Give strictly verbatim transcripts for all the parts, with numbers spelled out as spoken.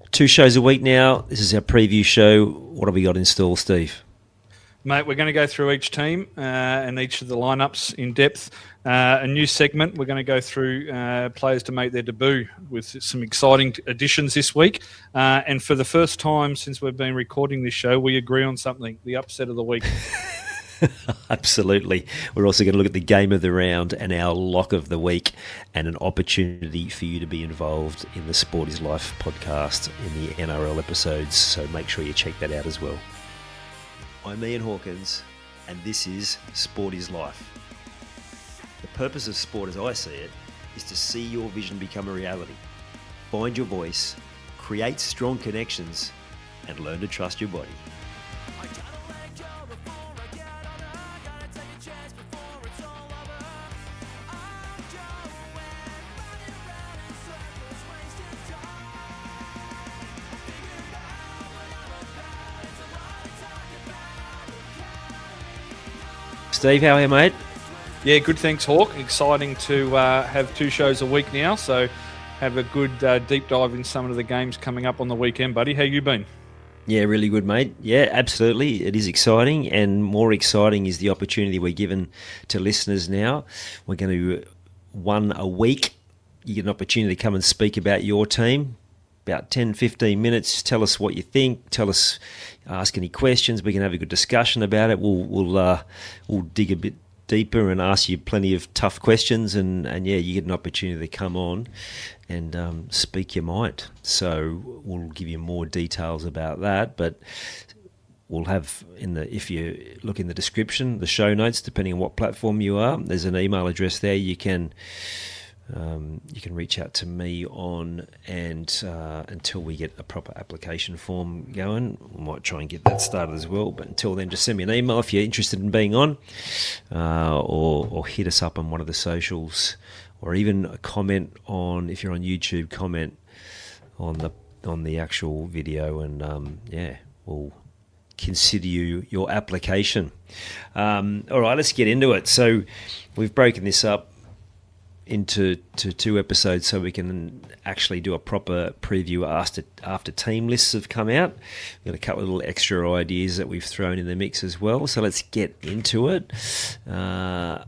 Two shows a week now. This is our preview show. What have we got in store, Steve? Mate, we're going to go through each team uh, and each of the lineups in depth. Uh, a new segment, we're going to go through uh, players to make their debut with some exciting additions this week. Uh, and for the first time since we've been recording this show, we agree on something, the upset of the week. Absolutely. We're also going to look at the game of the round and our lock of the week, and an opportunity for you to be involved in the Sport is Life podcast in the N R L episodes. So make sure you check that out as well. I'm Ian Hawkins, and this is Sport is Life. The purpose of sport, as I see it, is to see your vision become a reality. Find your voice, create strong connections, and learn to trust your body. Steve, how are you, mate? Yeah, good, thanks, Hawk. Exciting to uh, have two shows a week now, so have a good uh, deep dive in some of the games coming up on the weekend, buddy. How you been? Yeah, really good, mate. Yeah, absolutely. It is exciting, and more exciting is the opportunity we're given to listeners now. We're going to, one a week, you get an opportunity to come and speak about your team. About ten, fifteen minutes, tell us what you think, tell us, ask any questions, we can have a good discussion about it. We'll we'll uh, we'll dig a bit deeper and ask you plenty of tough questions, and, and yeah, you get an opportunity to come on and um, speak your mind. So we'll give you more details about that, but we'll have in the, if you look in the description, the show notes, depending on what platform you are, there's an email address there you can Um, you can reach out to me on, and uh, until we get a proper application form going, we might try and get that started as well. But until then, just send me an email if you're interested in being on, uh, or or hit us up on one of the socials, or even a comment on, if you're on YouTube, comment on the on the actual video, and um, yeah, we'll consider you your application. Um, all right, let's get into it. So we've broken this up into to two episodes so we can actually do a proper preview after after team lists have come out. We've got a couple of little extra ideas that we've thrown in the mix as well. So let's get into it. Uh,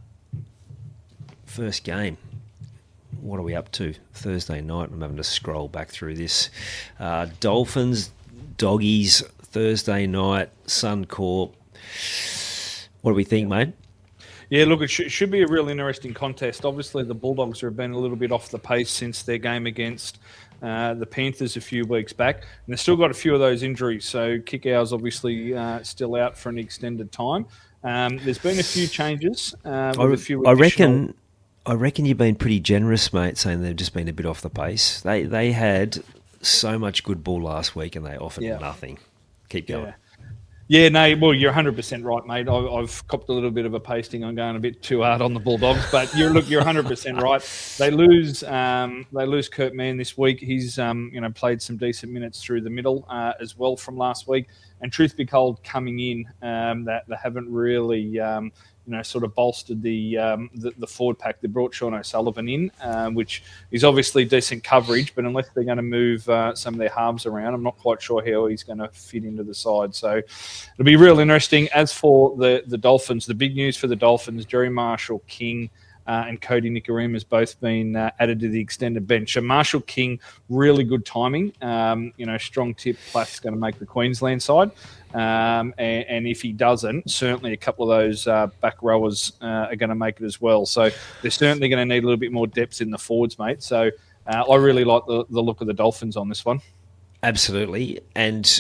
first game. What are we up to? Thursday night. I'm having to scroll back through this. Uh, Dolphins, Doggies, Thursday night, Suncorp. What do we think, mate? Yeah, look, it sh- should be a real interesting contest. Obviously, the Bulldogs have been a little bit off the pace since their game against uh, the Panthers a few weeks back, and they've still got a few of those injuries. So Kickout's obviously uh, still out for an extended time. Um, there's been a few changes. Uh, with I, a few I additional... reckon, I reckon you've been pretty generous, mate, saying they've just been a bit off the pace. They they had so much good ball last week, and they offered Yeah. nothing. Keep going. Yeah. Yeah, no, well, you're one hundred percent right, mate. I, I've copped a little bit of a pasting on going a bit too hard on the Bulldogs, but you're look, you're one hundred percent right. They lose, um, they lose Kurt Mann this week. He's, um, you know, played some decent minutes through the middle uh, as well from last week. And truth be told, coming in, um, that they haven't really, um, you know, sort of bolstered the, um, the the forward pack. They brought Sean O'Sullivan in, um, which is obviously decent coverage, but unless they're going to move uh, some of their halves around, I'm not quite sure how he's going to fit into the side. So it'll be real interesting. As for the, the Dolphins, the big news for the Dolphins, Jerry Marshall King uh, and Cody Nikorima has both been uh, added to the extended bench. So Marshall King, really good timing. Um, you know, strong tip, Plath's going to make the Queensland side. Um, and, and if he doesn't, certainly a couple of those uh, back rowers uh, are going to make it as well. So they're certainly going to need a little bit more depth in the forwards, mate. So uh, I really like the, the look of the Dolphins on this one. Absolutely. And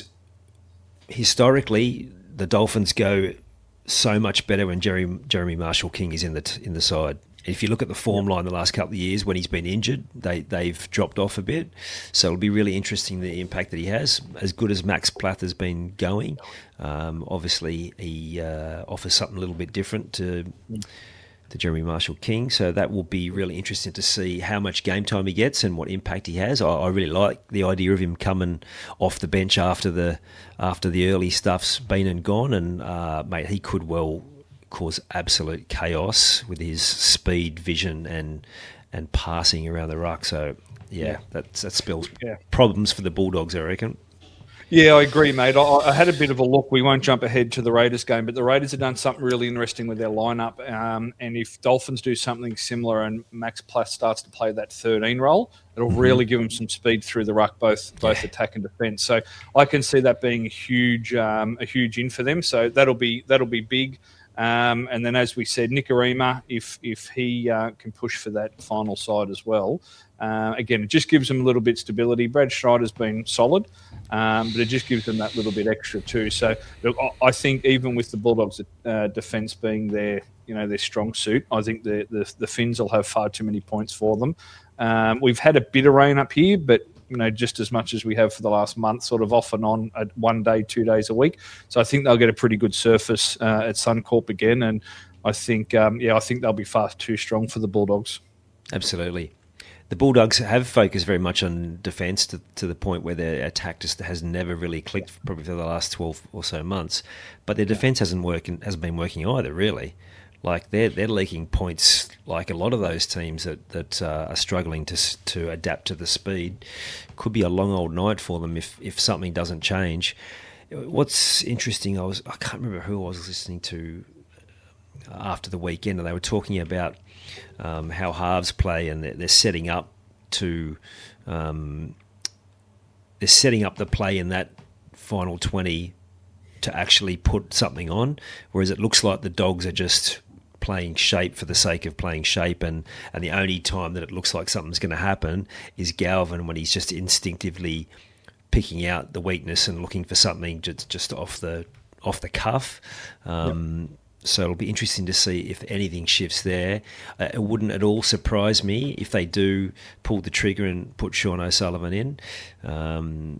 historically, the Dolphins go so much better when Jerry, Jeremy Marshall King is in the t- in the side. If you look at the form line the last couple of years when he's been injured, they, they've dropped off a bit. So it'll be really interesting the impact that he has. As good as Max Plath has been going, um, obviously he uh, offers something a little bit different to to Jeremy Marshall King. So that will be really interesting to see how much game time he gets and what impact he has. I, I really like the idea of him coming off the bench after the after the early stuff's been and gone. And, uh, mate, he could well cause absolute chaos with his speed, vision, and and passing around the ruck. So, yeah, Yeah. that's, that spells Yeah. problems for the Bulldogs, I reckon. Yeah, I agree, mate. I, I had a bit of a look. We won't jump ahead to the Raiders game, but the Raiders have done something really interesting with their lineup. Um, and if Dolphins do something similar and Max Plass starts to play that thirteen role, it'll mm-hmm. really give them some speed through the ruck, both both yeah. attack and defence. So I can see that being a huge um, a huge in for them. So that'll be that'll be big. Um, and then, as we said, Nikorima, if if he uh, can push for that final side as well, uh, again, it just gives them a little bit stability. Brad Schneider's been solid, um, but it just gives them that little bit extra too. So, look, I think even with the Bulldogs' uh, defence being their you know their strong suit, I think the, the the Finns will have far too many points for them. Um, we've had a bit of rain up here, but you know, just as much as we have for the last month, sort of off and on, at one day, two days a week. So I think they'll get a pretty good surface uh, at Suncorp again, and I think, um, yeah, I think they'll be far too strong for the Bulldogs. Absolutely. The Bulldogs have focused very much on defence to, to the point where their attack just has never really clicked, probably for the last twelve or so months. But their defence hasn't working hasn't been working either, really. Like they're they're leaking points, like a lot of those teams that that uh, are struggling to to adapt to the speed. Could be a long old night for them if if something doesn't change. What's interesting, I was I can't remember who I was listening to after the weekend, and they were talking about um, how halves play, and they're, they're setting up to um, they're setting up the play in that final twenty to actually put something on, whereas it looks like the Dogs are just playing shape for the sake of playing shape, and, and the only time that it looks like something's going to happen is Galvin, when he's just instinctively picking out the weakness and looking for something just, just off the off the cuff. Um, yep. So it'll be interesting to see if anything shifts there. Uh, it wouldn't at all surprise me if they do pull the trigger and put Sean O'Sullivan in. Um,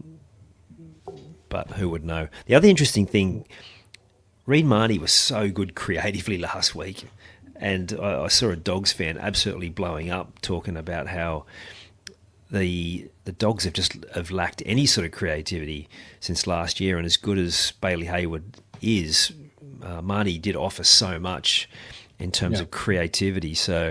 but who would know? The other interesting thing, Reed Marnie was so good creatively last week, and I, I saw a Dogs fan absolutely blowing up, talking about how the the Dogs have just have lacked any sort of creativity since last year, and as good as Bailey Hayward is, uh, Marnie did offer so much in terms yeah. of creativity. So,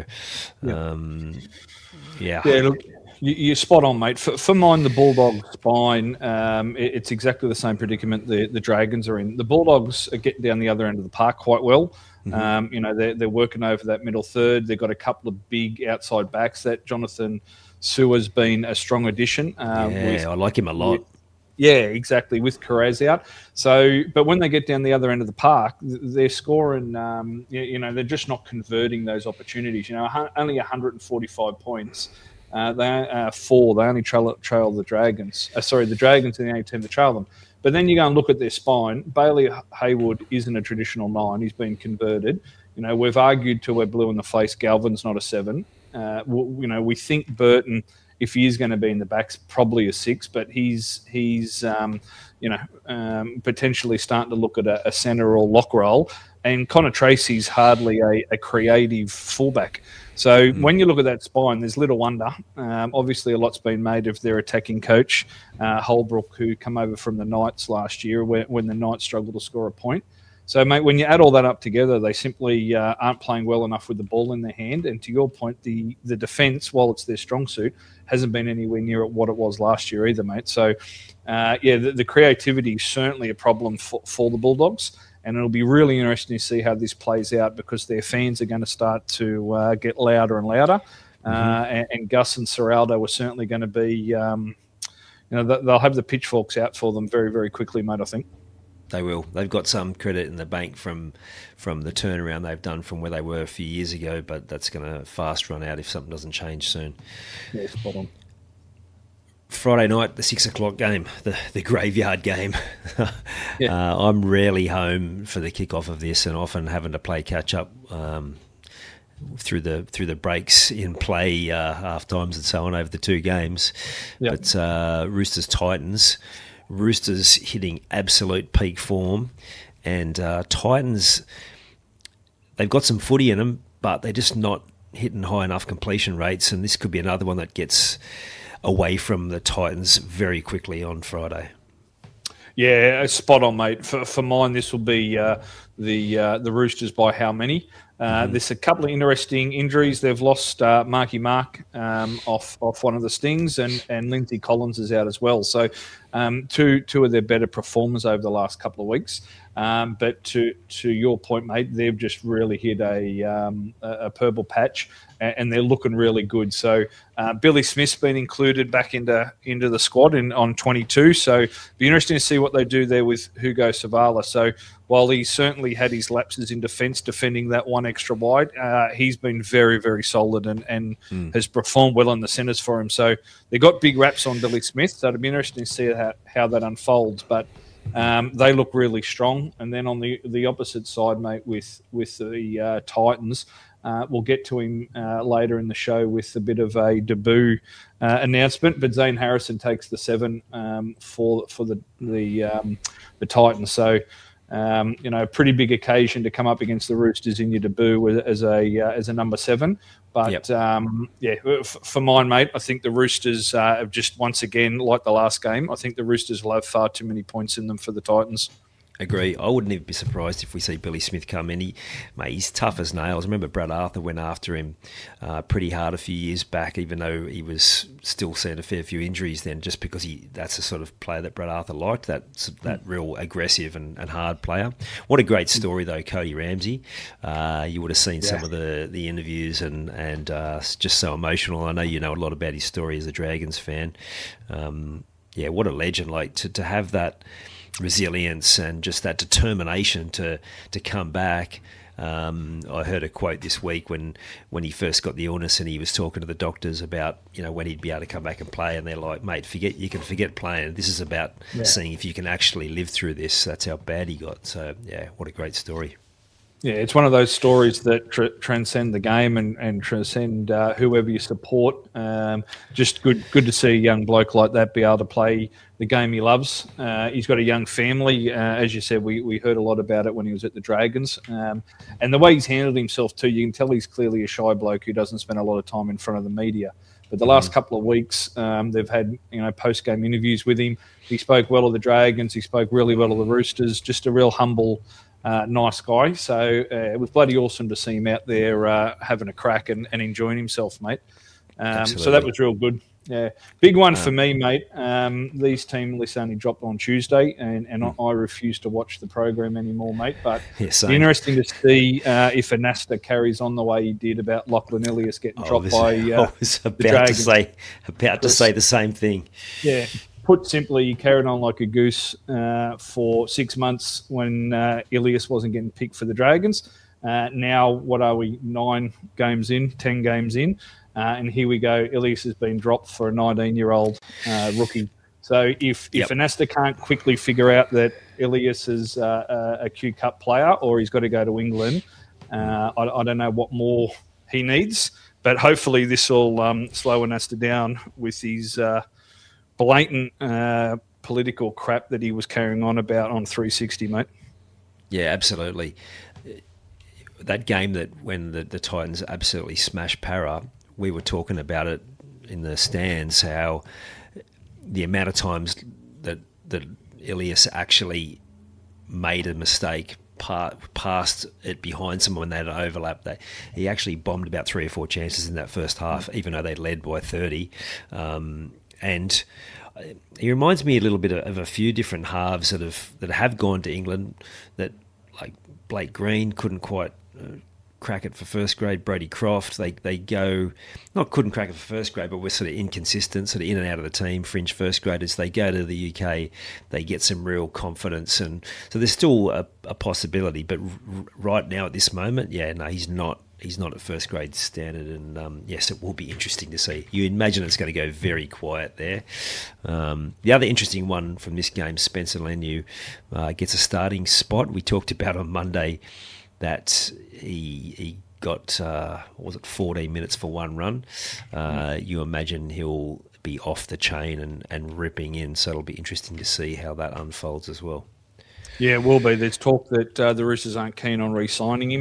um, yeah. Yeah, look, you're spot on, mate. For, for mine, the Bulldogs spine, um, it, it's exactly the same predicament the, the Dragons are in. The Bulldogs are getting down the other end of the park quite well. Mm-hmm. Um, you know, they're, they're working over that middle third. They've got a couple of big outside backs. That Jonathan Sewer's been a strong addition. Um, yeah, with, I like him a lot. With, yeah, exactly, with Carraz out. So, but when they get down the other end of the park, they're scoring, um, you, you know, they're just not converting those opportunities. You know, only one hundred forty-five points. Uh, they uh, four. They only trail, trail the Dragons. Uh, sorry, the Dragons are the only team to trail them. But then you go and look at their spine. Bailey Hayward isn't a traditional nine. He's been converted. You know, we've argued till we're blue in the face. Galvin's not a seven. Uh, we, you know, we think Burton, if he is going to be in the backs, probably a six. But he's he's um, you know um, potentially starting to look at a, a centre or lock role. And Connor Tracy's hardly a, a creative fullback. So mm. when you look at that spine, there's little wonder. Um, obviously, a lot's been made of their attacking coach, uh, Holbrook, who come over from the Knights last year when, when the Knights struggled to score a point. So, mate, when you add all that up together, they simply uh, aren't playing well enough with the ball in their hand. And to your point, the, the defence, while it's their strong suit, hasn't been anywhere near what it was last year either, mate. So, uh, yeah, the, the creativity is certainly a problem for, for the Bulldogs. And it'll be really interesting to see how this plays out, because their fans are going to start to uh, get louder and louder. Mm-hmm. Uh, and, and Gus and Serraldo are certainly going to be, um, you know, they'll have the pitchforks out for them very, very quickly, mate, I think. They will. They've got some credit in the bank from from the turnaround they've done from where they were a few years ago, but that's going to fast run out if something doesn't change soon. Yeah, spot on. Friday night, the six o'clock game, the, the graveyard game. yeah. uh, I'm rarely home for the kickoff of this, and often having to play catch up um, through the through the breaks in play, uh, half times and so on over the two games. Yeah. But uh, Roosters Titans, Roosters hitting absolute peak form, and uh, Titans, they've got some footy in them, but they're just not hitting high enough completion rates, and this could be another one that gets away from the Titans very quickly on Friday. Yeah, spot on, mate. For, for mine, this will be uh, the uh, the Roosters by how many? Uh, mm-hmm. There's a couple of interesting injuries. They've lost uh, Marky Mark um, off off one of the Stings, and, and Lindsay Collins is out as well. So um, two two of their better performers over the last couple of weeks. Um, but to to your point, mate, they've just really hit a um, a, a purple patch, and, and they're looking really good. So uh, Billy Smith's been included back into into the squad in, on twenty-two. So it'll be interesting to see what they do there with Hugo Savala. So while he certainly had his lapses in defence, defending that one extra wide, uh, he's been very, very solid and, and mm. has performed well in the centres for him. So they got big raps on Billy Smith. So it'll be interesting to see how, how that unfolds. But Um, they look really strong. And then on the, the opposite side, mate, with with the uh, Titans, uh, we'll get to him uh, later in the show with a bit of a debut uh, announcement. But Zane Harrison takes the seven um, for for the the um, the Titans. So um, you know, a pretty big occasion to come up against the Roosters in your debut as a uh, as a number seven. But, yep. um, yeah, f- for mine, mate, I think the Roosters uh, have just, once again, like the last game, I think the Roosters will have far too many points in them for the Titans. Agree. I wouldn't even be surprised if we see Billy Smith come in. He, mate, he's tough as nails. I remember Brad Arthur went after him uh, pretty hard a few years back, even though he was still seeing a fair few injuries then, just because he that's the sort of player that Brad Arthur liked, that that real aggressive and, and hard player. What a great story, though, Cody Ramsey. Uh, you would have seen yeah. some of the, the interviews and, and uh, just so emotional. I know you know a lot about his story as a Dragons fan. Um, yeah, what a legend. Like, to, to have that resilience and just that determination to to come back. Um, I heard a quote this week when, when he first got the illness and he was talking to the doctors about, you know, when he'd be able to come back and play, and they're like, mate, forget you can forget playing. This is about yeah. seeing if you can actually live through this. That's how bad he got. So, yeah, what a great story. Yeah, it's one of those stories that tr- transcend the game and, and transcend uh, whoever you support. Um, just good good to see a young bloke like that be able to play the game he loves. Uh, he's got a young family. Uh, as you said, we, we heard a lot about it when he was at the Dragons. Um, and the way he's handled himself too, you can tell he's clearly a shy bloke who doesn't spend a lot of time in front of the media. But the last mm-hmm. couple of weeks, um, they've had you know post-game interviews with him. He spoke well of the Dragons. He spoke really well of the Roosters. Just a real humble Uh, nice guy. So uh, it was bloody awesome to see him out there uh, having a crack and, and enjoying himself, mate. Um, so that was real good. Yeah, big one uh, for me, mate. Um, these team lists only dropped on Tuesday, and, and mm. I, I refuse to watch the program anymore, mate. But yeah, it's interesting to see uh, if Anasta carries on the way he did about Lachlan Ilias getting oh, dropped this, by uh, I was about to say about to say the same thing. Yeah. Put simply, he carried on like a goose uh, for six months when uh, Ilias wasn't getting picked for the Dragons. Uh, now, what are we, nine games in, ten games in? Uh, and here we go, Ilias has been dropped for a nineteen-year-old uh, rookie. So if, yep. if Anasta can't quickly figure out that Ilias is uh, a Q Cup player or he's got to go to England, uh, I, I don't know what more he needs. But hopefully this will um, slow Anasta down with his Uh, blatant uh, political crap that he was carrying on about on three sixty, mate. Yeah, absolutely. That game that when the, the Titans absolutely smashed Para, we were talking about it in the stands, how the amount of times that, that Ilias actually made a mistake, passed it behind someone when they had an overlap. They, he actually bombed about three or four chances in that first half, even though they led by thirty. Um, And he reminds me a little bit of a few different halves that have that have gone to England. That like Blake Green couldn't quite uh, crack it for first grade. Brody Croft, they they go not couldn't crack it for first grade, but were sort of inconsistent, sort of in and out of the team. Fringe first graders, they go to the U K, they get some real confidence, and so there's still a, a possibility. But r- right now at this moment, yeah, no, he's not. He's not at first grade standard, and um, yes, it will be interesting to see. You imagine it's going to go very quiet there. Um, the other interesting one from this game, Spencer Leniu uh, gets a starting spot. We talked about on Monday that he he got uh, what was it fourteen minutes for one run. Uh, you imagine he'll be off the chain and, and ripping in, so it'll be interesting to see how that unfolds as well. Yeah, it will be. There's talk that uh, the Roosters aren't keen on re-signing him.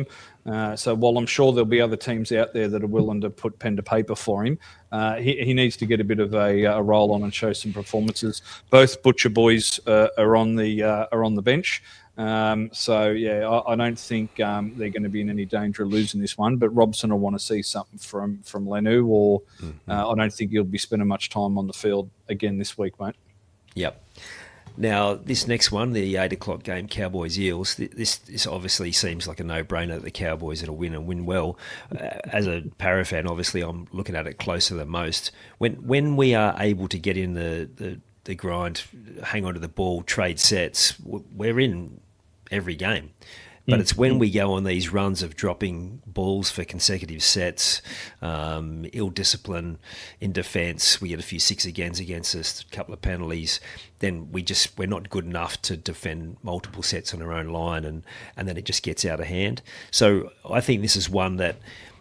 Uh, so while I'm sure there'll be other teams out there that are willing to put pen to paper for him, uh, he, he needs to get a bit of a, a roll on and show some performances. Both Butcher boys uh, are on the uh, are on the bench. Um, so, yeah, I, I don't think um, they're going to be in any danger of losing this one. But Robson will want to see something from, from Lenu, or mm-hmm. uh, I don't think he'll be spending much time on the field again this week, mate. Yep. Now, this next one, the eight o'clock game, Cowboys-Eels, this, this obviously seems like a no-brainer that the Cowboys will win and win well. Uh, as a Para fan, obviously, I'm looking at it closer than most. When when we are able to get in the, the, the grind, hang on to the ball, trade sets, we're in every game. But it's when we go on these runs of dropping balls for consecutive sets, um, ill discipline in defence, we get a few six agains against us, a couple of penalties, then we just, we're not good enough to defend multiple sets on our own line, and, and then it just gets out of hand. So I think this is one that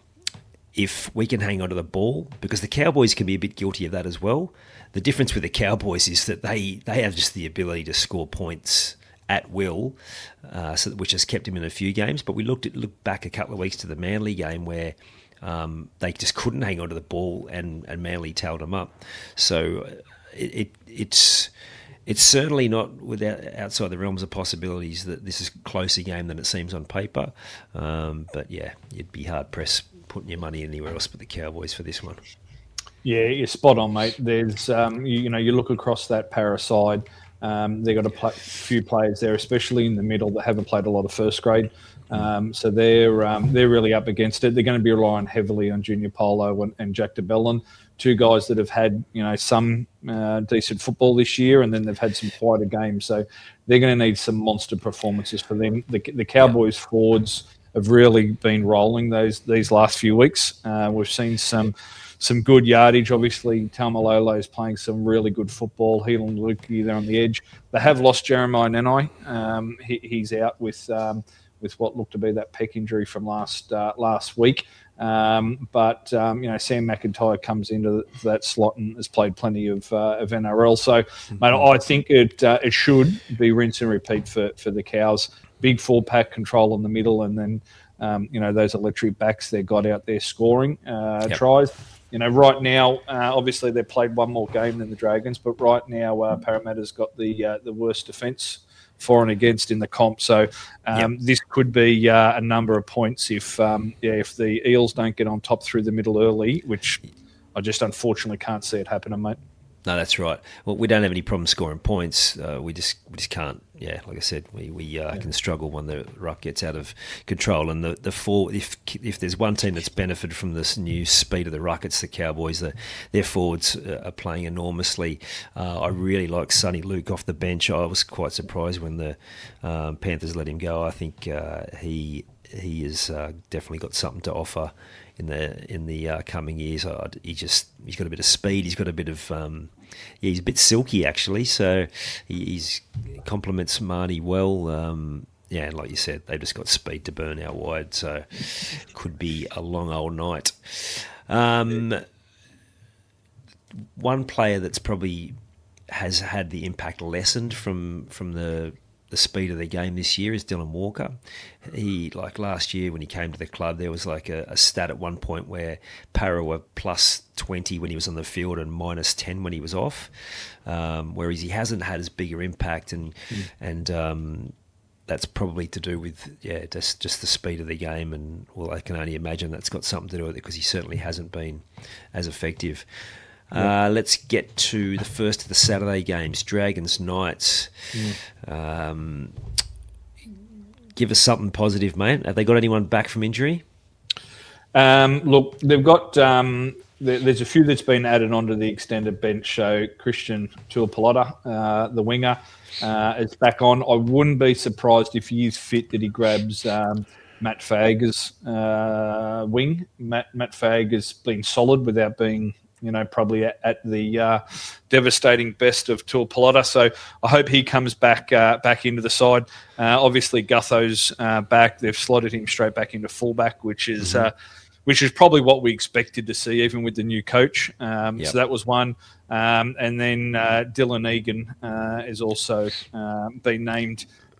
if we can hang on to the ball, because the Cowboys can be a bit guilty of that as well. The difference with the Cowboys is that they, they have just the ability to score points at will, uh, so which has kept him in a few games. But we looked at looked back a couple of weeks to the Manly game where um, they just couldn't hang on to the ball, and, and Manly tailed them up. So it, it it's it's certainly not without outside the realms of possibilities that this is a closer game than it seems on paper. Um, but yeah, you'd be hard pressed putting your money anywhere else but the Cowboys for this one. Yeah, you're spot on, mate. There's um, you, you know you look across that Para side. Um, they've got a pl- few players there, especially in the middle, that haven't played a lot of first grade. Um, so they're um, they're really up against it. They're going to be relying heavily on Junior Polo and, and Jack de Belin, two guys that have had you know some uh, decent football this year, and then they've had some quieter games. So they're going to need some monster performances for them. The, the Cowboys yeah. forwards have really been rolling those these last few weeks. Uh, we've seen some. Some good yardage. Obviously, Taumalolo is playing some really good football. Heelan Luki there on the edge. They have lost Jeremiah Nenai. Um, he, he's out with um, with what looked to be that pec injury from last uh, last week. Um, but um, you know, Sam McIntyre comes into that slot and has played plenty of uh, of N R L. So, mm-hmm. mate, I think it uh, it should be rinse and repeat for for the Cows. Big four pack control in the middle, and then um, you know those electric backs they got out there scoring uh, yep. tries. You know, right now, uh, obviously they've played one more game than the Dragons, but right now uh, Parramatta's got the uh, the worst defence for and against in the comp. So um, yep. this could be uh, a number of points if um, yeah if the Eels don't get on top through the middle early, which I just unfortunately can't see it happening, mate. No, that's right. Well, we don't have any problem scoring points. Uh, we just we just can't. Yeah, like I said, we we uh, yeah. can struggle when the ruck gets out of control. And the the four, if if there's one team that's benefited from this new speed of the ruck, it's the Cowboys. The, their forwards are playing enormously. Uh, I really like Sonny Luke off the bench. I was quite surprised when the um, Panthers let him go. I think uh, he he has uh, definitely got something to offer in the in the uh, coming years. Uh, he just he's got a bit of speed. He's got a bit of um, yeah. He's a bit silky actually. So he he's, complements Marnie well. Um, yeah, and like you said, they've just got speed to burn out wide. So could be a long old night. Um, one player that's probably has had the impact lessened from from the the speed of the game this year is Dylan Walker. He, like last year when he came to the club, there was like a, a stat at one point where Para were plus twenty when he was on the field and minus ten when he was off, um, whereas he hasn't had as bigger impact, and mm. and um, that's probably to do with yeah just just the speed of the game, and well, I can only imagine that's got something to do with it because he certainly hasn't been as effective. Uh, let's get to the first of the Saturday games, Dragons Knights. Mm. Um, give us something positive, mate. Have they got anyone back from injury? Um, look, they've got um, there, there's a few that's been added onto the extended bench. So Christian Tuapolotta, uh, the winger, uh, is back on. I wouldn't be surprised if he is fit that he grabs um, Matt Fager's uh, wing. Matt Matt Fager's been solid without being. You know, probably at, at the uh, devastating best of Tuapolotta. So I hope he comes back uh, back into the side. Uh, obviously, Gutho's uh, back. They've slotted him straight back into fullback, which is mm-hmm. uh, which is probably what we expected to see, even with the new coach. Um, yep. So that was one. Um, and then uh, Dylan Egan uh, is also uh, been named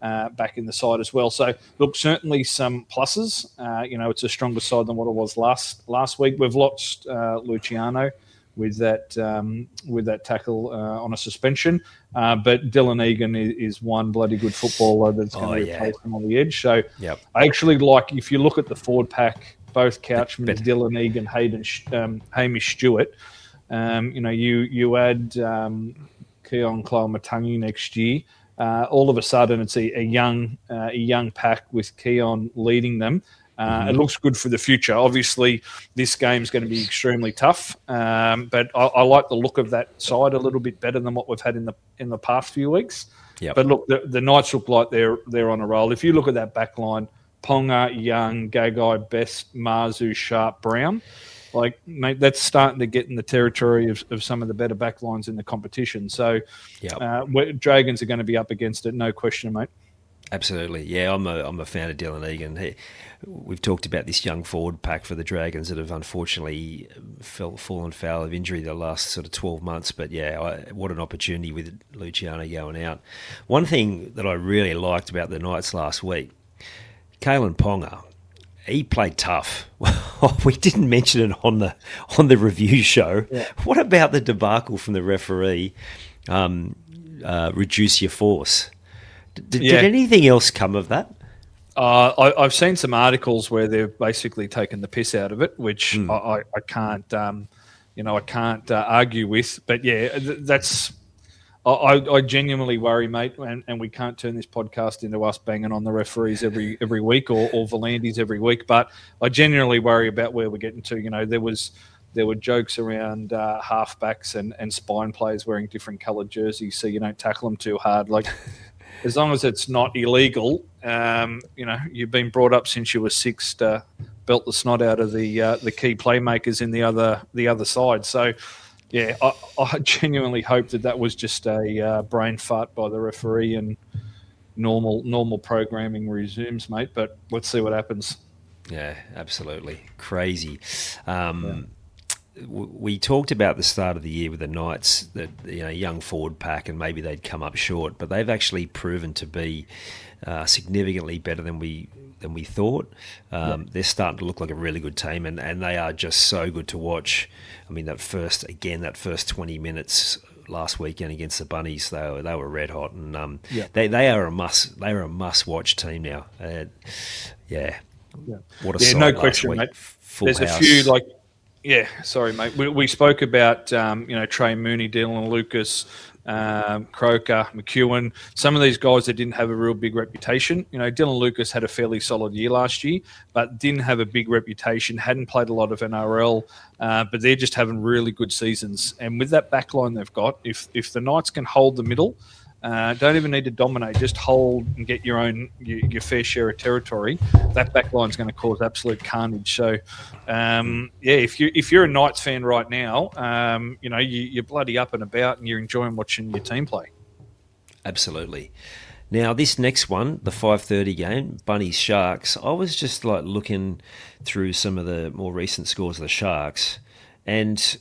uh, back in the side as well. So, look, certainly some pluses. Uh, you know, it's a stronger side than what it was last last week. We've lost uh, Luciano with that um, with that tackle uh, on a suspension. Uh, but Dylan Egan is, is one bloody good footballer that's going oh, to yeah. replace him on the edge. So yep. I actually like, if you look at the forward pack, both Couchman, but, Dylan Egan, Hayden, um, Hamish Stewart, um, you know, you you add um, Keon Klaumatangi next year, uh, all of a sudden it's a, a young uh, a young pack with Keon leading them. Uh, mm-hmm. It looks good for the future. Obviously, this game's going to be extremely tough, um, but I, I like the look of that side a little bit better than what we've had in the in the past few weeks. Yep. But look, the, the Knights look like they're they're on a roll. If you look at that back line, Ponga, Young, Gagai, Best, Marzu, Sharp, Brown, like, mate, that's starting to get in the territory of, of some of the better back lines in the competition. So yep. uh, Dragons are going to be up against it, no question, mate. Absolutely, yeah. I'm a I'm a fan of Dylan Egan. He, we've talked about this young forward pack for the Dragons that have unfortunately fell, fallen foul of injury the last sort of twelve months. But yeah, I, what an opportunity with Luciano going out. One thing that I really liked about the Knights last week, Kalen Ponga, he played tough. We didn't mention it on the on the review show. Yeah. What about the debacle from the referee? Um, uh, reduce your force. Did, yeah. did anything else come of that? Uh, I, I've seen some articles where they've basically taken the piss out of it, which mm. I, I can't, um, you know, I can't uh, argue with. But yeah, that's. I, I genuinely worry, mate, and, and we can't turn this podcast into us banging on the referees every every week or, or Volandis every week. But I genuinely worry about where we're getting to. You know, there was there were jokes around uh, halfbacks and, and spine players wearing different coloured jerseys, so you don't tackle them too hard. Like, as long as it's not illegal, um, you know, you've been brought up since you were six to belt the snot out of the uh, the key playmakers in the other the other side. So, yeah, I, I genuinely hope that that was just a uh, brain fart by the referee and normal normal programming resumes, mate. But let's see what happens. Yeah, absolutely crazy. Um, yeah. We talked about the start of the year with the Knights, that, you know, young forward pack, and maybe they'd come up short, but they've actually proven to be uh, significantly better than we than we thought. Um, yeah. They're starting to look like a really good team, and, and they are just so good to watch. I mean, that first again, that first twenty minutes last weekend against the Bunnies, they were, they were red hot, and um, yeah. they they are a must they are a must watch team now. Uh, yeah. yeah, what a yeah, sight no last question, week. mate. Full There's house. a few like. Yeah, sorry, mate. We, we spoke about, um, you know, Trey Mooney, Dylan Lucas, um, Croker, McEwen, some of these guys that didn't have a real big reputation. You know, Dylan Lucas had a fairly solid year last year, but didn't have a big reputation, hadn't played a lot of N R L, uh, but they're just having really good seasons. And with that back line they've got, if if the Knights can hold the middle, Uh, don't even need to dominate. Just hold and get your own your, your fair share of territory. That back line is going to cause absolute carnage. So, um, yeah, if you if you're a Knights fan right now, um, you know you, you're bloody up and about and you're enjoying watching your team play. Absolutely. Now this next one, the five thirty game, Bunnies Sharks. I was just like looking through some of the more recent scores of the Sharks, and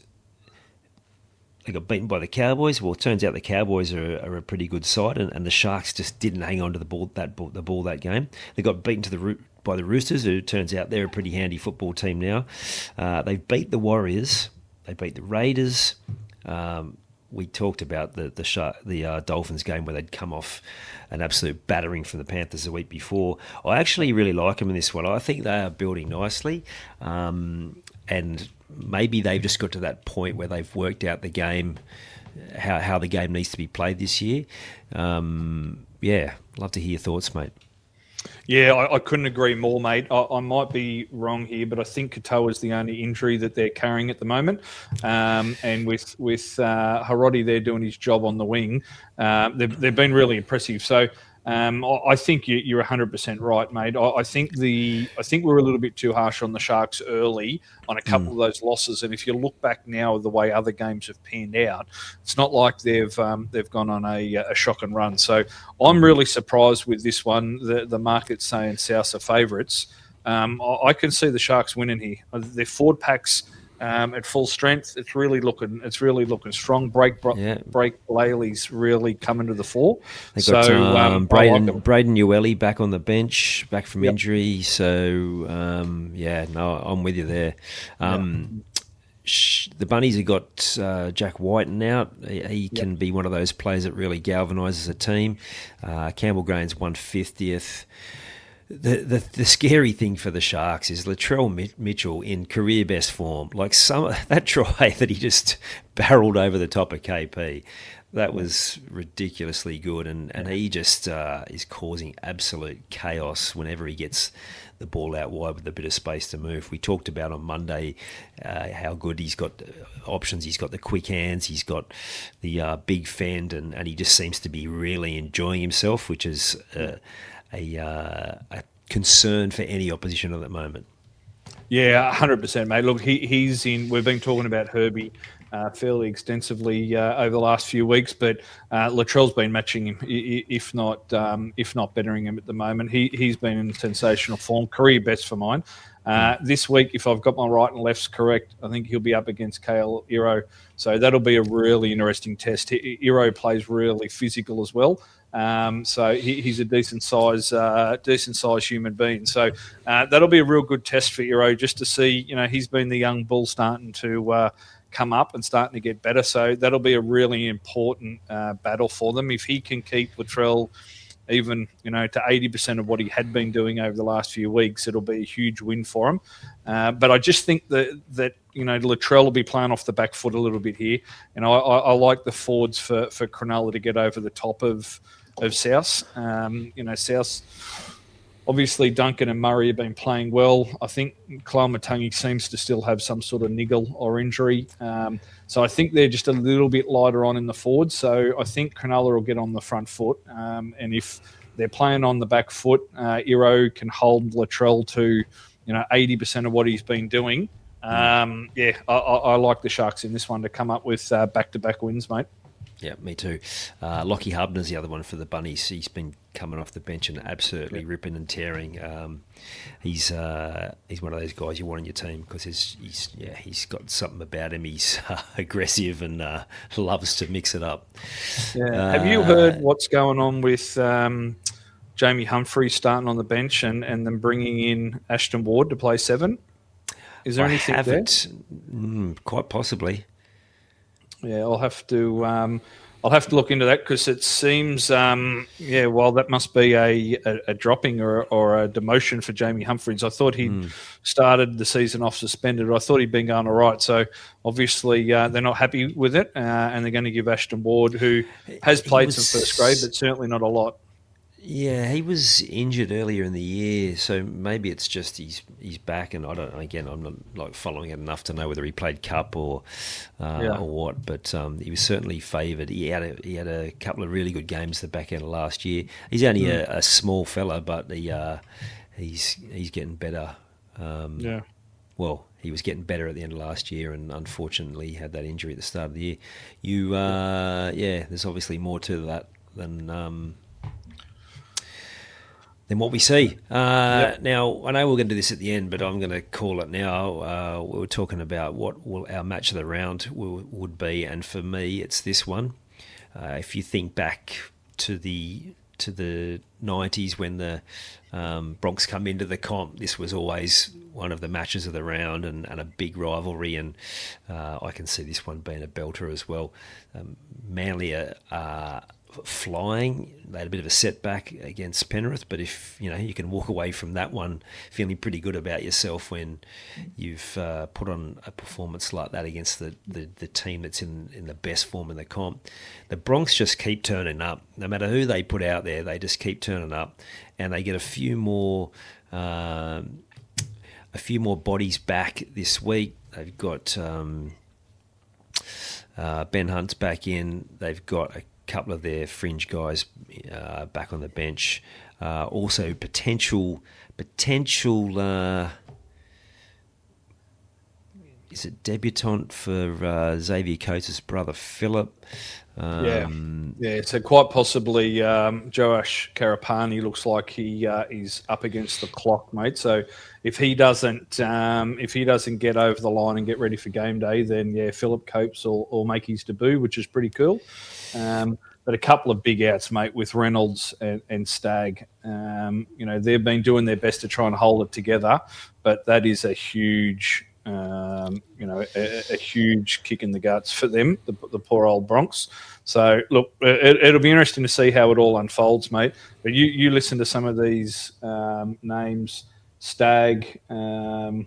they got beaten by the Cowboys. Well, it turns out the Cowboys are, are a pretty good side, and, and the Sharks just didn't hang on to the ball that ball, the ball that game. They got beaten to the by the Roosters, who turns out they're a pretty handy football team now. Uh, they beat the Warriors. They beat the Raiders. Um, we talked about the the, Shark, the uh, Dolphins game where they'd come off an absolute battering from the Panthers the week before. I actually really like them in this one. I think they are building nicely, um, and maybe they've just got to that point where they've worked out the game, how how the game needs to be played this year. Um, yeah, love to hear your thoughts, mate. Yeah, I, I couldn't agree more, mate. I, I might be wrong here, but I think Katoa is the only injury that they're carrying at the moment. Um, and with with uh, Harodi there doing his job on the wing, uh, they've, they've been really impressive. So um, I, I think you, you're one hundred percent right, mate. I, I think the I think we were a little bit too harsh on the Sharks early on a couple mm. of those losses. And if you look back now the way other games have panned out, it's not like they've um, they've gone on a, a shock and run. So I'm really surprised with this one. The, the market's saying South are favourites. Um, I, I can see the Sharks winning here. Their forward packs um, at full strength. It's really looking it's really looking strong. Break Yeah. Break Laley's really coming to the fore. They got so um, um, Braden I like Braden Ueli back on the bench, back from Yep. injury. So um, yeah, no, I'm with you there. Um, sh- The Bunnies have got uh, Jack Whiten out. He, he can Yep. be one of those players that really galvanises a team. Uh, Campbell Grain's one fiftieth. The, the the scary thing for the Sharks is Latrell Mi- Mitchell in career best form. Like some that try that he just barreled over the top of K P, that was ridiculously good, and, and he just uh, is causing absolute chaos whenever he gets the ball out wide with a bit of space to move. We talked about on Monday uh, how good he's got options. He's got the quick hands, he's got the uh, big fend, and, and he just seems to be really enjoying himself, which is uh, a, uh, a concern for any opposition at the moment. Yeah, one hundred percent, mate. Look, he, he's in. We've been talking about Herbie uh, fairly extensively uh, over the last few weeks, but uh, Latrell's been matching him, if not um, if not bettering him at the moment. He he's been in sensational form, career best for mine. Uh, this week, if I've got my right and lefts correct, I think he'll be up against Kale Iro. So that'll be a really interesting test. Iro plays really physical as well. Um, so he, he's a decent size, uh, decent size human being. So uh, that'll be a real good test for Iro, just to see. You know, he's been the young bull starting to uh, come up and starting to get better. So that'll be a really important uh, battle for them. If he can keep Latrell even, you know, to eighty percent of what he had been doing over the last few weeks, it'll be a huge win for him. Uh, but I just think that that you know Latrell will be playing off the back foot a little bit here, and I, I, I like the forwards for for Cronulla to get over the top of. of South. Um, you know, South, obviously Duncan and Murray have been playing well. I think Kalamatangi seems to still have some sort of niggle or injury. Um, so I think they're just a little bit lighter on in the forward. So I think Cronulla will get on the front foot. Um, and if they're playing on the back foot, uh, Iro can hold Latrell to, you know, eighty percent of what he's been doing. Um, yeah, I, I, I like the Sharks in this one to come up with uh, back-to-back wins, mate. Yeah, me too. Uh, Lockie Hubner's the other one for the Bunnies. He's been coming off the bench and absolutely yep. ripping and tearing. Um, he's uh, he's one of those guys you want on your team because he's, he's yeah he's got something about him. He's uh, aggressive and uh, loves to mix it up. Yeah. Uh, Have you heard what's going on with um, Jamie Humphrey starting on the bench and, and then bringing in Ashton Ward to play seven? Is there I anything haven't. there? Mm, quite possibly. Yeah, I'll have to. Um, I'll have to look into that because it seems, um, yeah, well, that must be a, a, a dropping or, or a demotion for Jamie Humphries. I thought he mm. started the season off suspended. I thought he'd been going all right. So obviously uh, they're not happy with it, uh, and they're going to give Ashton Ward, who has played was, some first grade, but certainly not a lot. Yeah, he was injured earlier in the year, so maybe it's just he's he's back, and I don't. Again, I'm not like following it enough to know whether he played cup or uh, yeah. or what. But um, he was certainly favoured. He had a he had a couple of really good games the back end of last year. He's only mm. a, a small fella, but he uh, he's he's getting better. Um, yeah. Well, he was getting better at the end of last year, and unfortunately, he had that injury at the start of the year. You, uh, yeah, there's obviously more to that than. Um, Than what we see. Uh, yep. Now, I know we're going to do this at the end, but I'm going to call it now. Uh, we were talking about what will our match of the round will, would be, and for me, it's this one. Uh, if you think back to the to the nineties when the um, Bronx come into the comp, this was always one of the matches of the round and, and a big rivalry, and uh, I can see this one being a belter as well. Um, Manly are... Uh, flying. They had a bit of a setback against Penrith, but if you know you can walk away from that one feeling pretty good about yourself when you've uh, put on a performance like that against the, the, the team that's in, in the best form in the comp. The Bronx just keep turning up. No matter who they put out there, they just keep turning up, and they get a few more um, a few more bodies back this week. They've got um, uh, Ben Hunt's back in. They've got a couple of their fringe guys uh, back on the bench. Uh, also, potential potential uh, is it debutant for uh, Xavier Coates' brother Philip? Um, yeah, yeah. So quite possibly um, Joash Karapani looks like he uh, is up against the clock, mate. So if he doesn't, um, if he doesn't get over the line and get ready for game day, then yeah, Philip Coates will, will make his debut, which is pretty cool. Um, but a couple of big outs, mate, with Reynolds and, and Stagg. Um, you know, they've been doing their best to try and hold it together, but that is a huge, um, you know, a, a huge kick in the guts for them, the, the poor old Bronx. So, look, it, it'll be interesting to see how it all unfolds, mate. But you, you listen to some of these um, names, Stagg, um,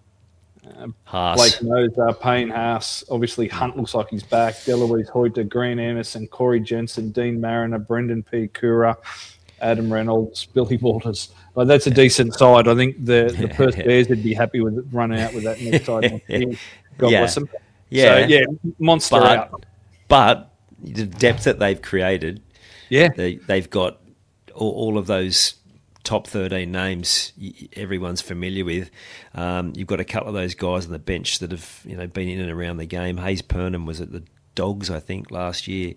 uh, Blake Noza, Payne Haas. Obviously, Hunt looks like he's back. Deloise Hoyter, Green Anderson, Corey Jensen, Dean Mariner, Brendan P. Cura, Adam Reynolds, Billy Waters. Like, that's a decent side. I think the, the Perth Bears would be happy with running out with that next side. God yeah. bless them. Yeah. So, yeah, monster but, out. But the depth that they've created, yeah, they, they've got all, all of those top thirteen names everyone's familiar with. Um, you've got a couple of those guys on the bench that have, you know, been in and around the game. Hayes Purnham was at the Dogs, I think, last year,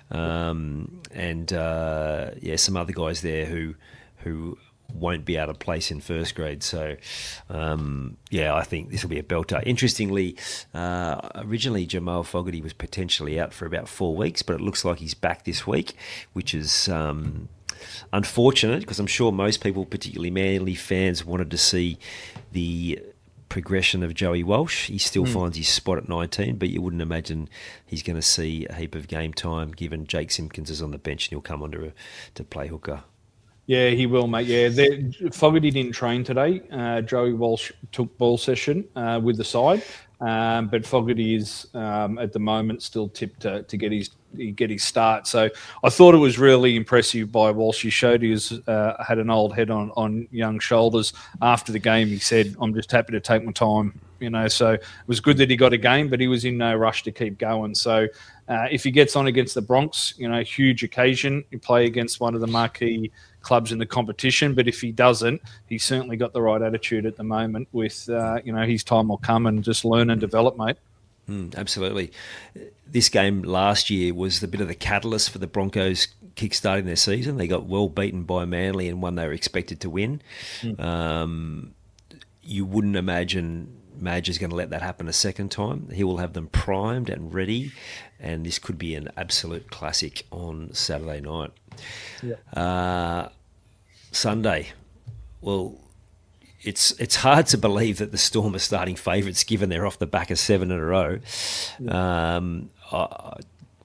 um, and uh, yeah, some other guys there who who won't be out of place in first grade. So, um, yeah, I think this will be a belter. Interestingly, uh, originally Jamal Fogarty was potentially out for about four weeks, but it looks like he's back this week, which is um, unfortunate because I'm sure most people, particularly Manly fans, wanted to see the progression of Joey Walsh. He still mm. finds his spot at nineteen, but you wouldn't imagine he's going to see a heap of game time given Jake Simpkins is on the bench and he'll come on to, to play hooker. Yeah, he will, mate. Yeah, Fogarty didn't train today. Uh, Joey Walsh took ball session uh, with the side, um, but Fogarty is um, at the moment still tipped to, to get his get his start. So I thought it was really impressive by Walsh. He showed he was, uh, had an old head on, on young shoulders. After the game, he said, "I'm just happy to take my time." You know, so it was good that he got a game, but he was in no rush to keep going. So uh, if he gets on against the Bronx, you know, huge occasion. You play against one of the marquee clubs in the competition, but if he doesn't, he's certainly got the right attitude at the moment with, uh, you know, his time will come and just learn and develop, mate. Mm, absolutely. This game last year was the bit of the catalyst for the Broncos kickstarting their season. They got well beaten by Manly and one they were expected to win. Mm. Um, you wouldn't imagine Madge is going to let that happen a second time. He will have them primed and ready, and this could be an absolute classic on Saturday night. Yeah. Uh, Sunday, well, it's it's hard to believe that the Storm are starting favourites given they're off the back of seven in a row. Yeah. Um, I,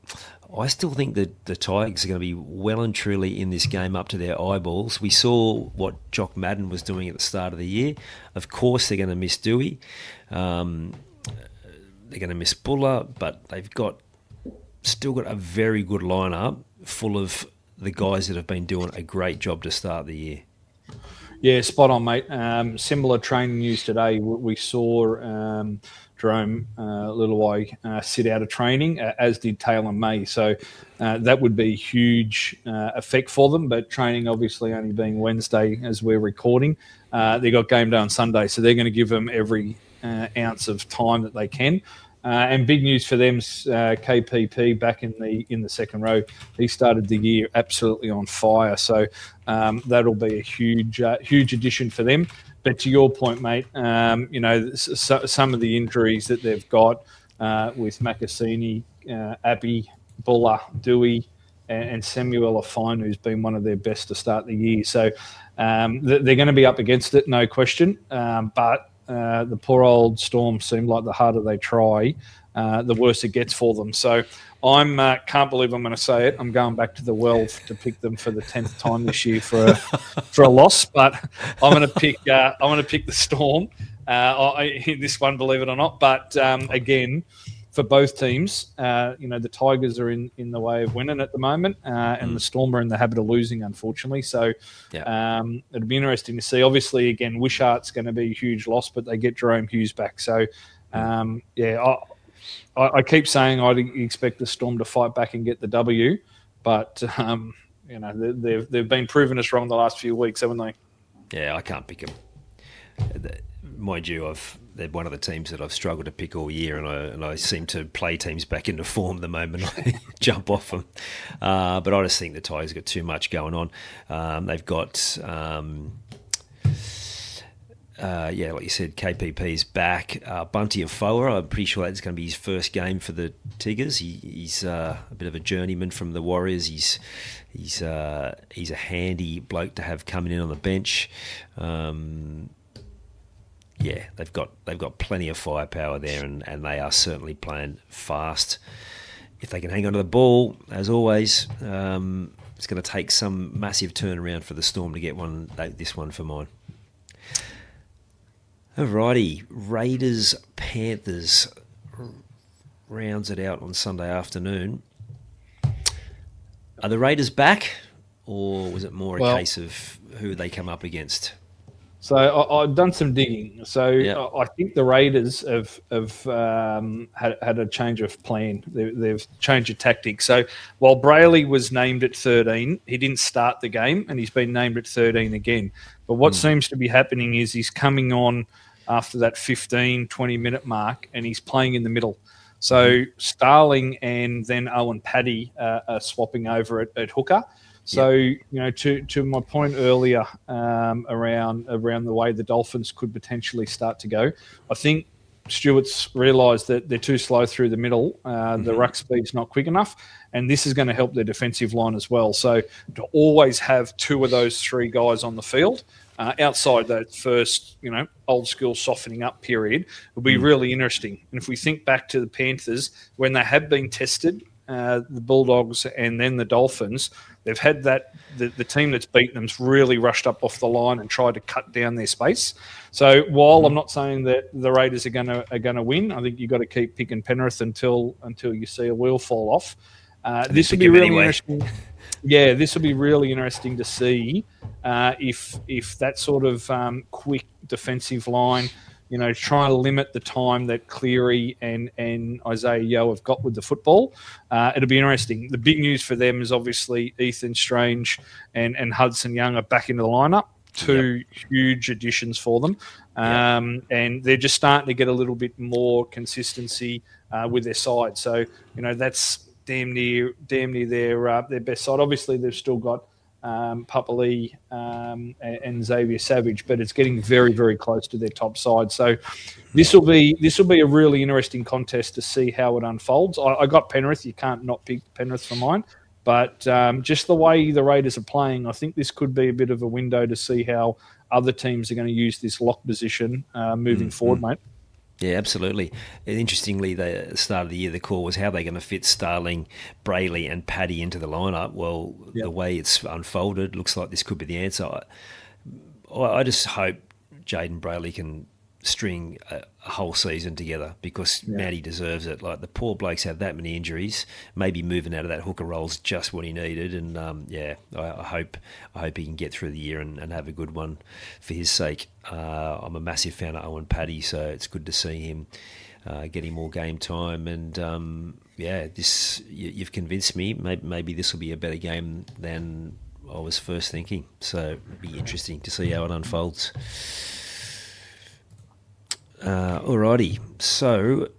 I still think that the Tigers are going to be well and truly in this game up to their eyeballs. We saw what Jock Madden was doing at the start of the year. Of course, they're going to miss Dewey. Um, they're going to miss Buller, but they've got still got a very good lineup full of the guys that have been doing a great job to start the year. Yeah, spot on, mate. Um, similar training news today. We saw um, Jerome uh, Littleway uh, sit out of training, uh, as did Taylor May. So uh, that would be a huge uh, effect for them. But training obviously only being Wednesday as we're recording. Uh, they got game day on Sunday, so they're going to give them every uh, ounce of time that they can. Uh, and big news for them, uh, K P P back in the in the second row. He started the year absolutely on fire, so um, that'll be a huge uh, huge addition for them. But to your point, mate, um, you know so, some of the injuries that they've got uh, with Makasini, uh, Abbey, Buller, Dewey, and, and Samuel Afine, who's been one of their best to start the year. So um, they're going to be up against it, no question. Um, but Uh, the poor old Storm seem like the harder they try, uh, the worse it gets for them. So I'm uh, can't believe I'm going to say it. I'm going back to the well to pick them for the tenth time this year for a, for a loss. But I'm going to pick uh, I'm going to pick the Storm. Uh, I, this one, believe it or not. But um, again, for both teams, uh, you know the Tigers are in, in the way of winning at the moment, uh, and mm. the Storm are in the habit of losing, unfortunately. So yeah. um, it'll be interesting to see. Obviously, again, Wishart's going to be a huge loss, but they get Jerome Hughes back. So um, yeah, I, I keep saying I expect the Storm to fight back and get the W, but um, you know they've they've been proving us wrong the last few weeks, haven't they? Yeah, I can't pick them. Mind you, I've they're one of the teams that I've struggled to pick all year, and I and I seem to play teams back into form the moment I jump off them. Uh, but I just think the Tigers got too much going on. Um, they've got. Um, Uh, yeah, like you said, K P P's back. Uh, Bunty Afoa, I'm pretty sure that's going to be his first game for the Tigers. He, he's uh, a bit of a journeyman from the Warriors. He's he's uh, he's a handy bloke to have coming in on the bench. Um, yeah, they've got they've got plenty of firepower there, and, and they are certainly playing fast. If they can hang on to the ball, as always, um, it's going to take some massive turnaround for the Storm to get one. This one for mine. Alrighty, Raiders Panthers rounds it out on Sunday afternoon. Are the Raiders back, or was it more a well, case of who they come up against? So I, I've done some digging. So yep. I, I think the Raiders have have um, had had a change of plan. They, they've changed of tactics. So while Brayley was named at thirteen, he didn't start the game, and he's been named at thirteen again. But what mm. seems to be happening is he's coming on after that fifteen, twenty minute mark, and he's playing in the middle. So mm-hmm. Starling and then Owen Paddy uh, are swapping over at, at hooker. So, yep. you know, to, to my point earlier um, around around the way the Dolphins could potentially start to go, I think Stewart's realised that they're too slow through the middle. Uh, mm-hmm. The ruck speed's not quick enough, and this is going to help their defensive line as well. So to always have two of those three guys on the field, Uh, outside that first, you know, old school softening up period, will be mm. really interesting. And if we think back to the Panthers, when they have been tested, uh, the Bulldogs and then the Dolphins, they've had that, the, the team that's beaten them's really rushed up off the line and tried to cut down their space. So while mm. I'm not saying that the Raiders are going to are going to win, I think you've got to keep picking Penrith until until you see a wheel fall off. Uh, this will be really anyway. interesting. Yeah, this will be really interesting to see uh, if if that sort of um, quick defensive line, you know, trying to limit the time that Cleary and, and Isaiah Yeo have got with the football. Uh, it'll be interesting. The big news for them is obviously Ethan Strange and, and Hudson Young are back into the lineup. Two yep. huge additions for them. Um, yep. And they're just starting to get a little bit more consistency uh, with their side. So, you know, that's damn near damn near their uh, their best side. Obviously, they've still got um, Papali um, and, and Xavier Savage, but it's getting very, very close to their top side. So this will be this will be a really interesting contest to see how it unfolds. I, I got Penrith. You can't not pick Penrith for mine. But um, just the way the Raiders are playing, I think this could be a bit of a window to see how other teams are going to use this lock position uh, moving mm-hmm. forward, mate. Yeah, absolutely. And interestingly, the start of the year, the call was how they're going to fit Starling, Brayley and Paddy into the lineup. Well, yep. the way it's unfolded, looks like this could be the answer. I, I just hope Jayden Brayley can string a, a whole season together because yeah. Matty deserves it. Like, the poor bloke's had that many injuries. Maybe moving out of that hooker role's just what he needed. And um, yeah, I, I hope I hope he can get through the year and, and have a good one for his sake. Uh, I'm a massive fan of Owen Paddy, so it's good to see him uh, getting more game time. And um, yeah, this you, you've convinced me. Maybe, maybe this will be a better game than I was first thinking. So it'll be interesting to see how it unfolds. Uh, alrighty, so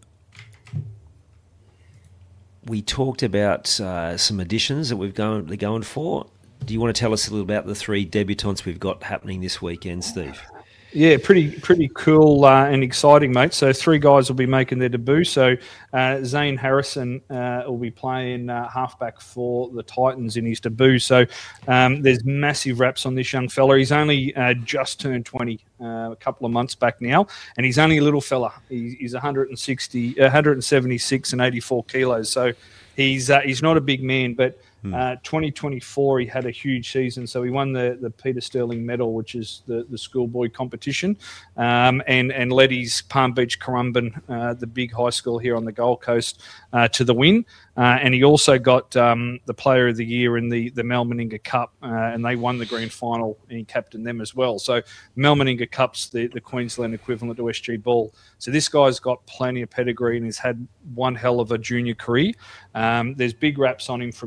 we talked about uh, some additions that we've going, they're going for. Do you want to tell us a little about the three debutants we've got happening this weekend, Steve? Yeah, pretty pretty cool uh, and exciting, mate. So three guys will be making their debut. So uh, Zane Harrison uh, will be playing uh, halfback for the Titans in his debut. So um, there's massive raps on this young fella. He's only uh, just turned twenty uh, a couple of months back now, and he's only a little fella. He, he's one sixty, one seventy-six and eighty-four kilos. So he's uh, he's not a big man, but Uh, twenty twenty-four, he had a huge season. So he won the, the Peter Sterling Medal, which is the, the schoolboy competition, um, and, and led his Palm Beach Currumbin, uh, the big high school here on the Gold Coast, uh, to the win. Uh, and he also got um, the Player of the Year in the, the Mel Meninga Cup, uh, and they won the grand final, and he captained them as well. So Mel Meninga Cup's the, the Queensland equivalent to S G Ball. So this guy's got plenty of pedigree and has had one hell of a junior career. Um, there's big raps on him from Kieran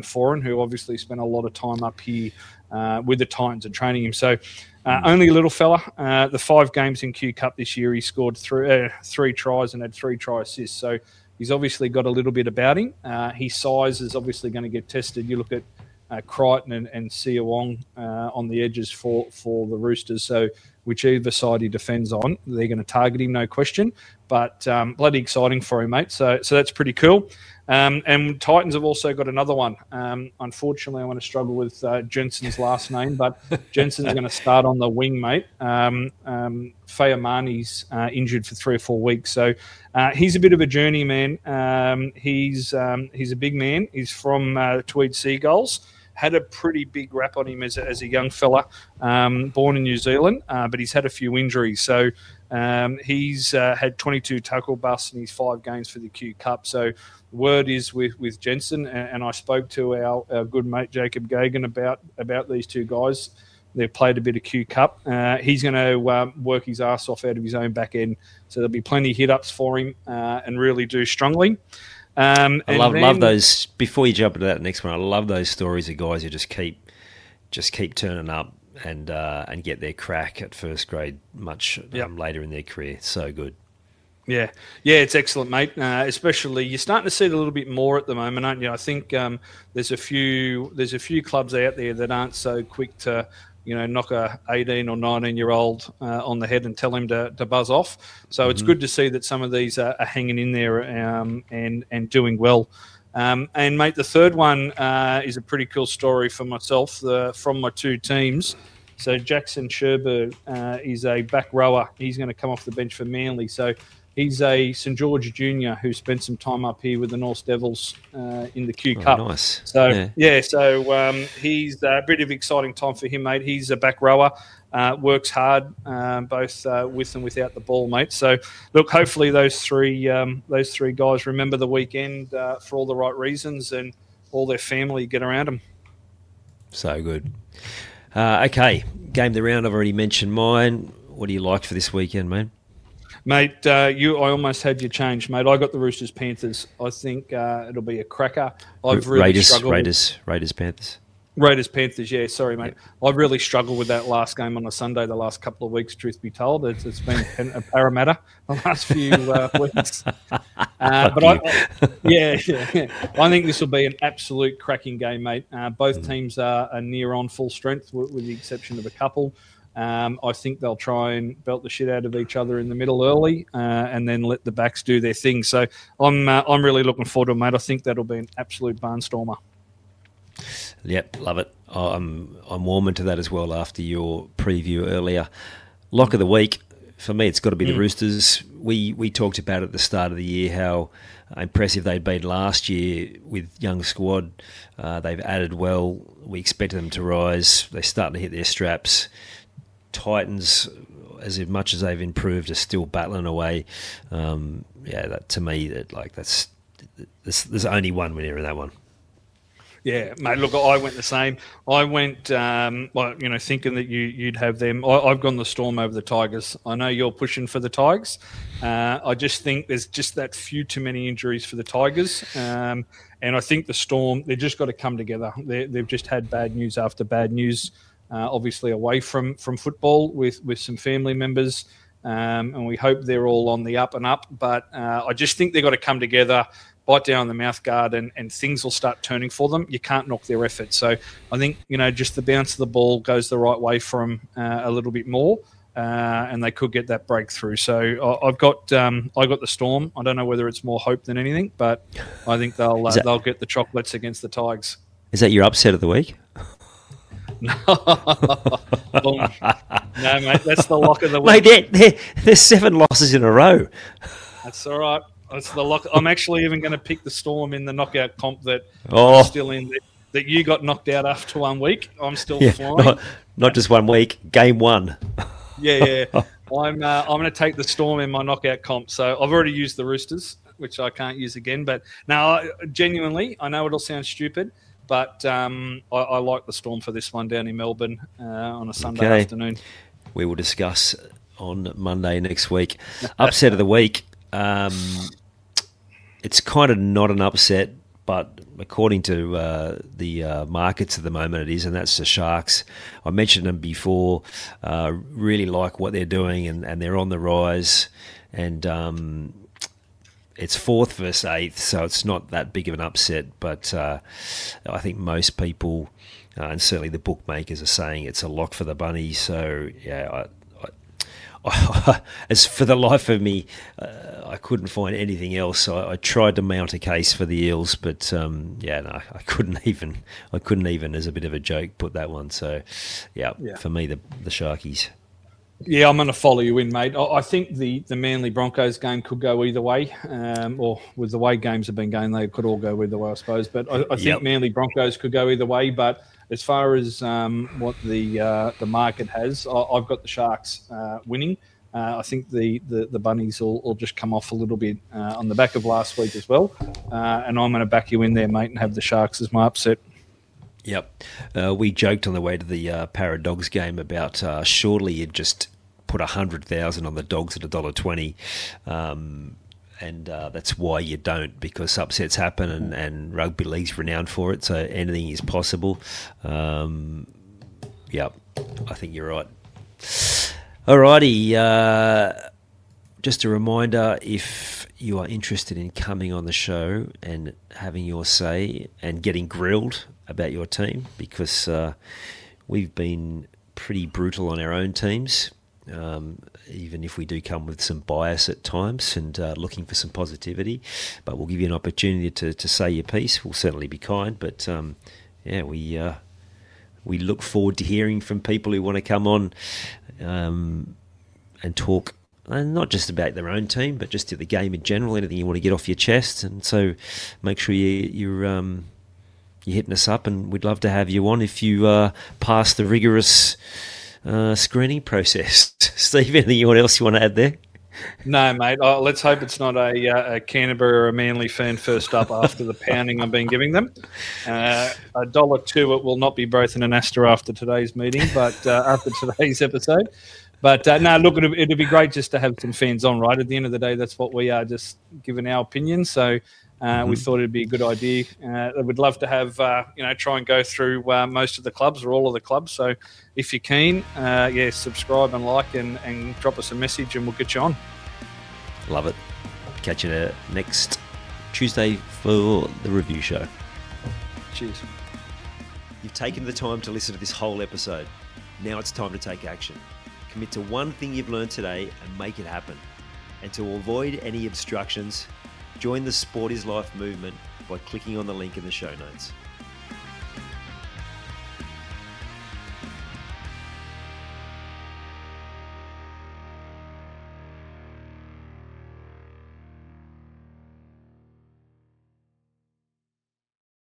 Foran, who obviously spent a lot of time up here uh, with the Titans and training him. So uh, only a little fella. Uh, the five games in Q Cup this year, he scored three, uh, three tries and had three try assists. So he's obviously got a little bit about him. Uh, his size is obviously going to get tested. You look at uh, Crichton and, and Sia Wong uh, on the edges for, for the Roosters. So whichever side he defends on, they're going to target him, no question. But um, bloody exciting for him, mate. So so that's pretty cool. Um, and Titans have also got another one. Um, unfortunately, I want to struggle with uh, Jensen's last name, but Jensen's going to start on the wing, mate. Um, um, Fayamani's uh, injured for three or four weeks. So uh, he's a bit of a journeyman. Um, he's, um, he's a big man. He's from uh, Tweed Seagulls. Had a pretty big rap on him as a, as a young fella, um, born in New Zealand, uh, but he's had a few injuries. So um, he's uh, had twenty-two tackle busts in his five games for the Q Cup. So word is with, with Jensen, and, and I spoke to our, our good mate Jacob Gagan about, about these two guys. They've played a bit of Q Cup. Uh, he's going to um, work his ass off out of his own back end. So there'll be plenty of hit-ups for him uh, and really do strongly. Um, I love then, love those. Before you jump into that next one, I love those stories of guys who just keep just keep turning up and uh, and get their crack at first grade much yep. um, later in their career. So good. Yeah, yeah, it's excellent, mate. Uh, especially you're starting to see it a little bit more at the moment, aren't you? I think um, there's a few there's a few clubs out there that aren't so quick to, you know, knock a eighteen or nineteen year old uh, on the head and tell him to, to buzz off. So mm-hmm. it's good to see that some of these are, are hanging in there um, and and doing well. Um, and mate, the third one uh, is a pretty cool story for myself the, from my two teams. So Jackson Sherberg uh, is a back rower. He's going to come off the bench for Manly. So he's a St George junior who spent some time up here with the North Devils uh, in the Q Cup. Oh, nice. So, yeah, yeah so um, he's a bit of exciting time for him, mate. He's a back rower, uh, works hard, um, both uh, with and without the ball, mate. So, look, hopefully those three um, those three guys remember the weekend uh, for all the right reasons and all their family get around them. So good. Uh, okay, game of the round, I've already mentioned mine. What do you like for this weekend, mate? Mate, uh, you, I almost had you changed, mate. I got the Roosters Panthers. I think uh, it'll be a cracker. I've really Raiders, struggled. Raiders, Raiders, Panthers. Raiders, Panthers, yeah, sorry, mate. Yeah. I've really struggled with that last game on a Sunday the last couple of weeks, truth be told. It's, it's been a Parramatta the last few uh, weeks. Uh, but I, I, yeah, yeah, yeah, I think this will be an absolute cracking game, mate. Uh, both mm. teams are, are near on full strength, with, with the exception of a couple. Um, I think they'll try and belt the shit out of each other in the middle early, uh, and then let the backs do their thing. So I'm uh, I'm really looking forward to it, mate. I think that'll be an absolute barnstormer. Yep, love it. I'm I'm warming to that as well after your preview earlier. Lock of the week for me, it's got to be mm. the Roosters. We we talked about at the start of the year how impressive they'd been last year with young squad. Uh, they've added well. We expected them to rise. They're starting to hit their straps. Titans, as much as they've improved, are still battling away. Um, yeah, that, to me, that like that's there's, there's only one winner in that one. Yeah, mate. Look, I went the same. I went, um, well, you know, thinking that you you'd have them. I, I've gone the Storm over the Tigers. I know you're pushing for the Tigers. Uh, I just think there's just that few too many injuries for the Tigers, um, and I think the Storm, they've just got to come together. They, they've just had bad news after bad news. Uh, obviously away from, from football with, with some family members, um, and we hope they're all on the up and up. But uh, I just think they've got to come together, bite down the mouth guard, and, and things will start turning for them. You can't knock their effort. So I think, you know, just the bounce of the ball goes the right way for them uh, a little bit more, uh, and they could get that breakthrough. So I, I've got um, I got the Storm. I don't know whether it's more hope than anything, but I think they'll uh, that, they'll get the chocolates against the Tigers. Is that your upset of the week? No, no, mate, that's the lock of the week. Mate, there, there's seven losses in a row. That's all right. That's the lock. I'm actually even going to pick the Storm in the knockout comp that oh. I'm still in. That, that you got knocked out after one week. I'm still yeah, flying. Not, not just one week, game one. yeah, yeah. I'm uh, I'm going to take the Storm in my knockout comp. So I've already used the Roosters, which I can't use again. But now, genuinely, I know it'll sound stupid, but um, I, I like the Storm for this one down in Melbourne uh, on a Sunday okay. afternoon. We will discuss on Monday next week. Upset of the week. Um, it's kind of not an upset, but according to uh, the uh, markets at the moment, it is, and that's the Sharks. I mentioned them before. Uh, really like what they're doing, and, and they're on the rise. And um, it's fourth versus eighth, so it's not that big of an upset. But uh, I think most people, uh, and certainly the bookmakers, are saying it's a lock for the Bunnies. So yeah. I, As for the life of me, uh, I couldn't find anything else. I, I tried to mount a case for the Eels, but um, yeah, no, I couldn't even. I couldn't even, as a bit of a joke, put that one. So, yeah, yeah. for me, the the Sharkies. Yeah, I'm going to follow you in, mate. I, I think the, the Manly Broncos game could go either way, um, or with the way games have been going, they could all go either way, I suppose. But I, I think yep. Manly Broncos could go either way. But as far as um, what the uh, the market has, I, I've got the Sharks uh, winning. Uh, I think the, the, the Bunnies will, will just come off a little bit uh, on the back of last week as well. Uh, and I'm going to back you in there, mate, and have the Sharks as my upset. Yep. Uh, we joked on the way to the uh, Paradogs game about uh, surely you'd just put one hundred thousand on the Dogs at one dollar twenty. Um, and uh, that's why you don't, because upsets happen, and, and rugby league's renowned for it, so anything is possible. Um, yep, I think you're right. Alrighty, uh, just a reminder, if you are interested in coming on the show and having your say and getting grilled about your team, because uh, we've been pretty brutal on our own teams, um, even if we do come with some bias at times and uh, looking for some positivity, but we'll give you an opportunity to, to say your piece. We'll certainly be kind, but um, yeah, we uh, we look forward to hearing from people who want to come on um, and talk, and not just about their own team, but just to the game in general, anything you want to get off your chest. And so make sure you, you're um, you're hitting us up, and we'd love to have you on if you uh, pass the rigorous uh, screening process. Steve, anything else you want to add there? No, mate. Oh, let's hope it's not a, uh, a Canterbury or a Manly fan first up after the pounding I've been giving them. Uh, a dollar two, it will not be Brothen and Astor after today's meeting, but uh, after today's episode. But uh, no, look, it'd, it'd be great just to have some fans on, right? At the end of the day, that's what we are, just giving our opinion. So uh, mm-hmm. we thought it'd be a good idea. Uh, I would love to have, uh, you know, try and go through uh, most of the clubs or all of the clubs. So if you're keen, uh, yeah, subscribe and like and, and drop us a message and we'll get you on. Love it. Catch you next Tuesday for the review show. Cheers. You've taken the time to listen to this whole episode. Now it's time to take action. Commit to one thing you've learned today and make it happen. And to avoid any obstructions, join the Sport is Life movement by clicking on the link in the show notes.